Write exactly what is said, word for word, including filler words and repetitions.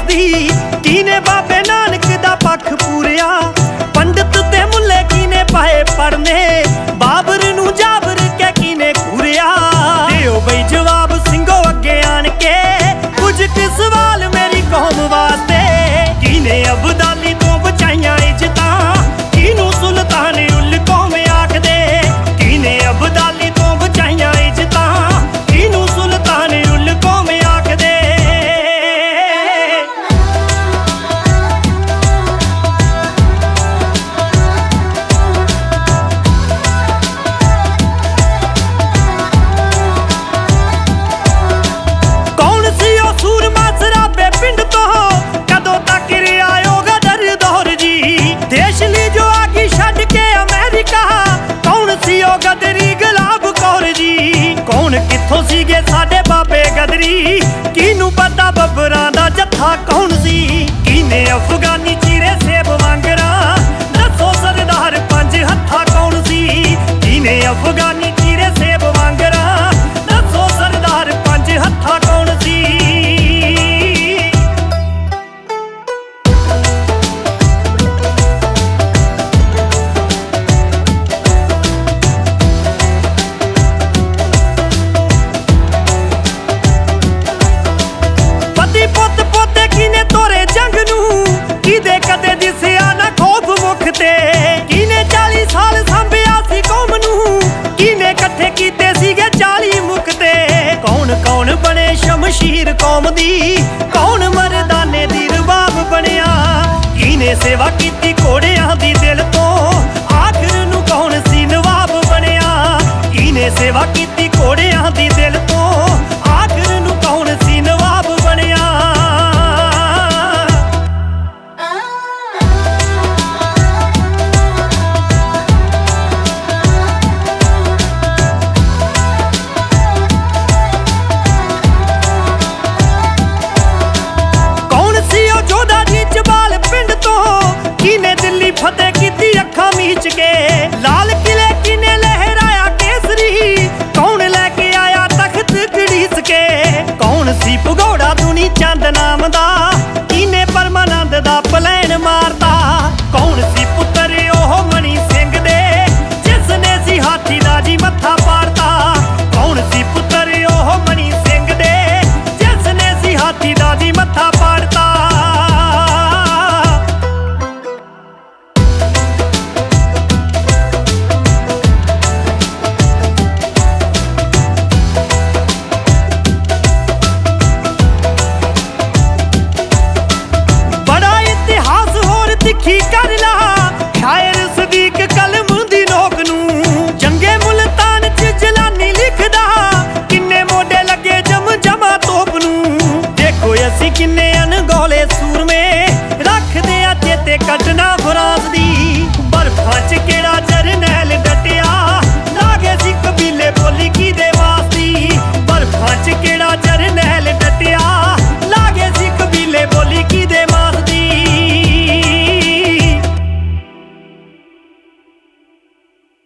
दी। कीने बाबे नानक दा पक्ष पूरिया, पंडित ते मुल्ले कीने पाए पढ़ने, बाबर नू जाबर के कीने घूरिया। दिओ बई जवाब सिंघो अगे आन के, कुछ क सवाल मेरी कौम वास्ते। कीने अबदाली तो बचाइयां इज्जतां, कीनू सुल्तान उल कौम आखदे। कीने अबदाली तो बचाइयां इज्जतां, कीनू सुल्तान उल कौम आखदे। कौन सी ओ सूरमा सराबे पिंड तो, कदों तक रियाओ गदर दौर जी। देश ली जो आगी छड्ड के अमेरिका, कौन सी ओ गदरी गुलाब कौर जी। कौन कित्थों सीगे साडे बाबे गदरी, कीनू पता बब्बरां दा जत्था कौन सी। कीने अफगानी चीरे सेब वांगरा, दसो सरदार पंज हत्था कौन सी। कीने अफगानी चीरे सेब वांगरा, दसो सरदार पंज हत्था कौन सी। पति पुत पोते कीने तोरे जंग नू, कीदे कदे दिसिया ना खौफ मुख ते। कीने चाली साल संभिया सी कौम नू, कीने कट्ठे कीते सीगे चाली मुख ते। कौन कौन बने शमशीर कौम दी, कौन मर्दाने दी रबाब बनिया। कीने सेवा कीती घोड़ियां दी दिल तो, आखिर नू कौन सी नवाब बनिया। कीने सेवा कीती घोड़ियां दी दिल तो,